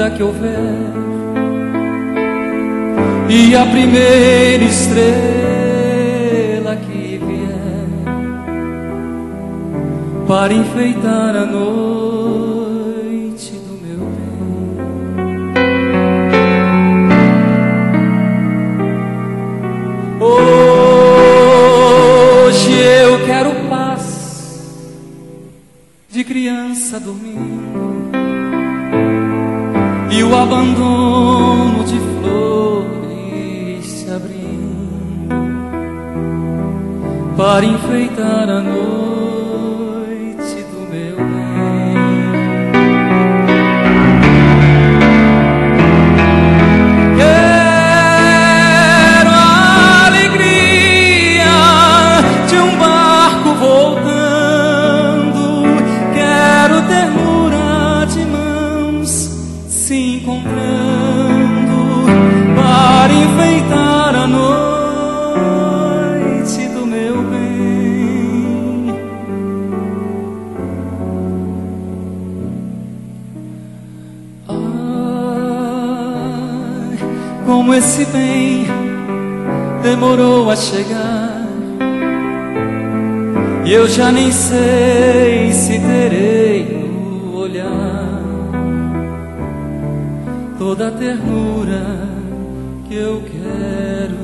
vida que houver, e a primeira estrela que vier para enfeitar a noite do meu bem. Hoje eu quero paz de criança dormindo e o abandono de flores se abrindo para enfeitar a noite do meu bem. Quero a alegria de um barco voltando, quero ternura de mãos se encontrando para enfeitar a noite do meu bem. Ai, como esse bem demorou a chegar, e eu já nem sei se terei no olhar toda a ternura que eu quero